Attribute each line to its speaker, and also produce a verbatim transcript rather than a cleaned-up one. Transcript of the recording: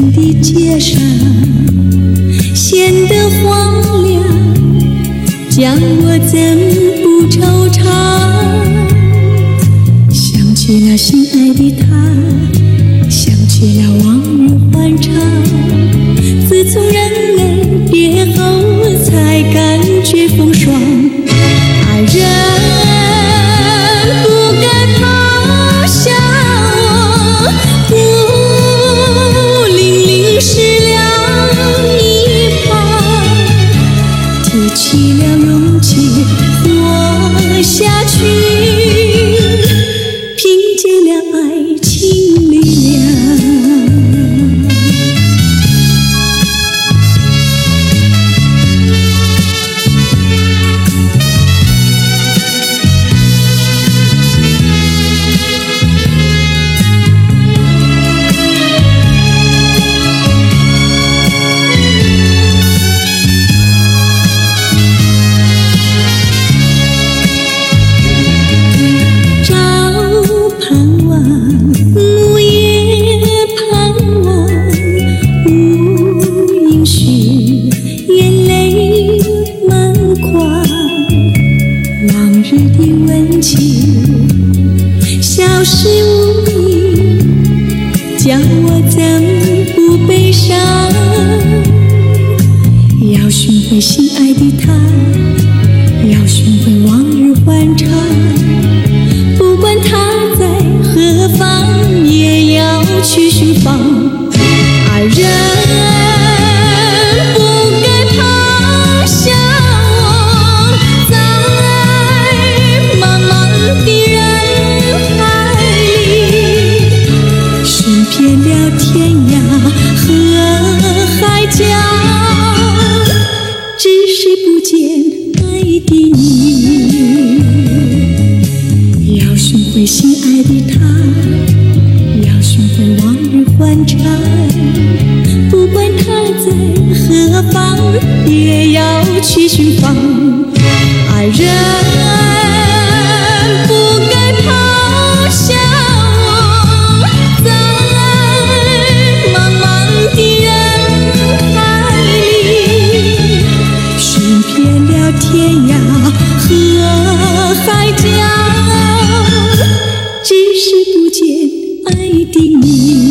Speaker 1: 的街上显得荒凉，叫我怎不惆怅？想起那心爱的他，想起了往日欢畅。自从人类别后，才感觉风霜。爱人不该抛下我，孤零零失了一旁。提起了勇气活下去，凭借了爱情力量。消失无影，叫我怎不悲伤？要寻回心爱的他，要寻回往日欢畅。不管他在何方，也要去寻访。爱人遍了天涯和海角，只是不见爱的你。要寻回心爱的他，要寻回往日欢畅。不管他在何方，也要去寻访。爱人不该抛下天涯和海角，只是不见爱的你。